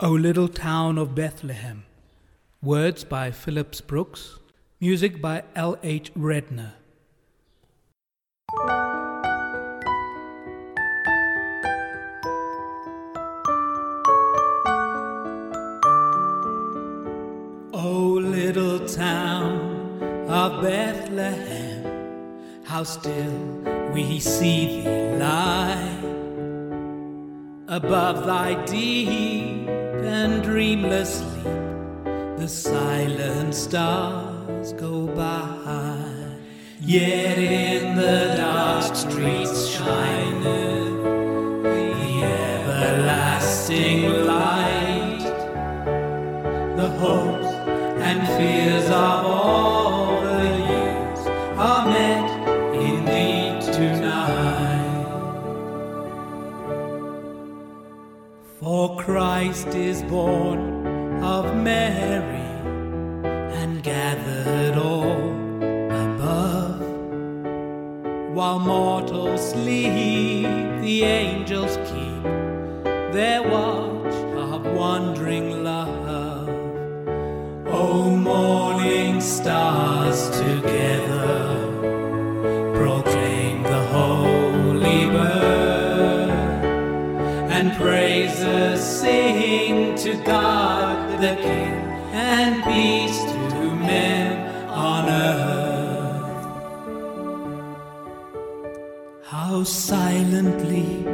O Little Town of Bethlehem. Words by Phillips Brooks. Music by L. H. Redner. O little town of Bethlehem, how still we see thee lie above thy deep and dreamless sleep. The silent stars go by, yet in the dark streets shineth the everlasting light. The hopes and fears of all the years are met in thee tonight. For Christ is born of Mary and gathered all above. While mortals sleep, the angels keep their watch of wondering love. O morning stars together proclaim the holy birth, and praises sing to God the King, and peace to men on earth. How silently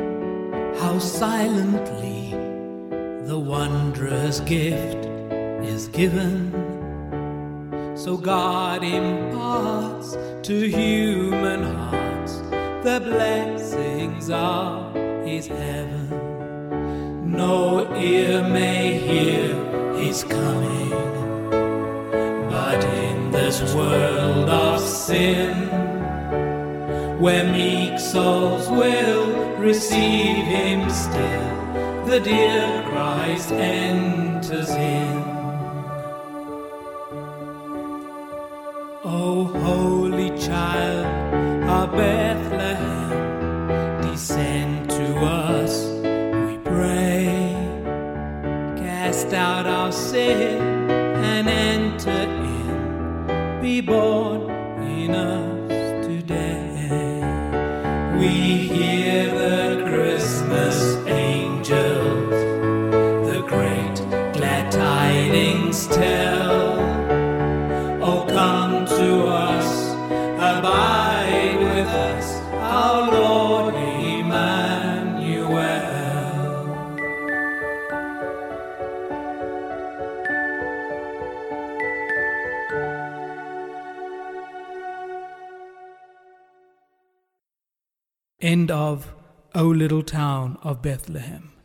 the wondrous gift is given, so God imparts to human hearts the blessings of his heaven. No ear may hear his coming, but in this world of sin, where meek souls will receive him still, the dear Christ enters in. O holy child of Bethlehem, descend to us, we pray. Cast out our sin and enter in. Be born in us today. We hear the Christmas angels the great glad tidings tell. Oh, come to us, abide with us, our Lord Emmanuel. End of O Little Town of Bethlehem.